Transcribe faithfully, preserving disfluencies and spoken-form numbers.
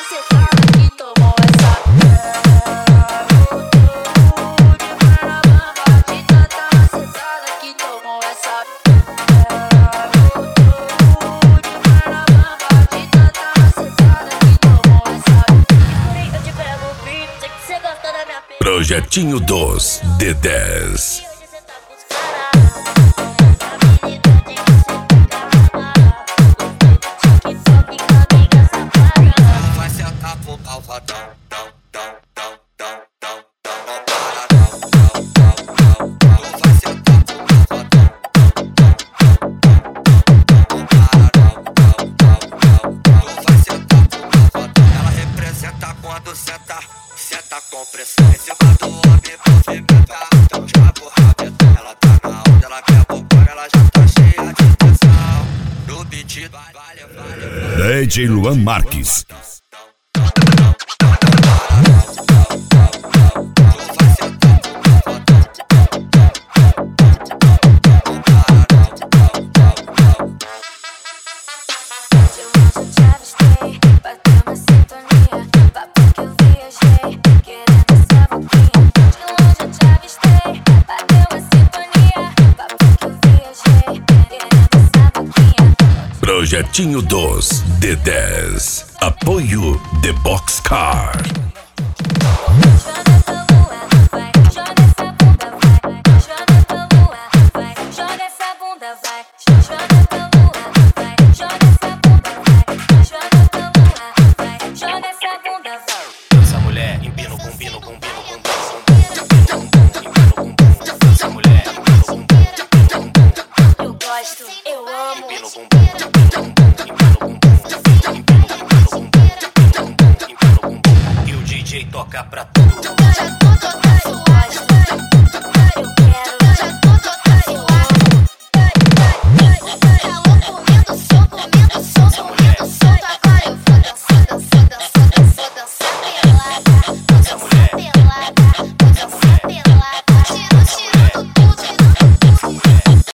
sentada que tomou essa. De tanta sentada que tomou essa. De tanta sentada que tomou essa. Eu te pego o beat, sei que cê gosta da minha pena. Projetinho dos D dez. Senta, senta com pressão em cima do homem, movimenta. Então já porrada, ela tá na onda, ela quer bocar, ela já tá cheia de tensão. No beat, vale, vale, vale. D J Luan Marques. Projetinho dos D dez. Apoio The Boxcar. Essa mulher empina o bumbum, no bumbum, no bumbum, essa mulher empina o bumbum, Eu gosto, eu amo. empina o bumbum, empina o bumbum, empina o bumbum, empina o bumbum, e o D J toca pra tudo.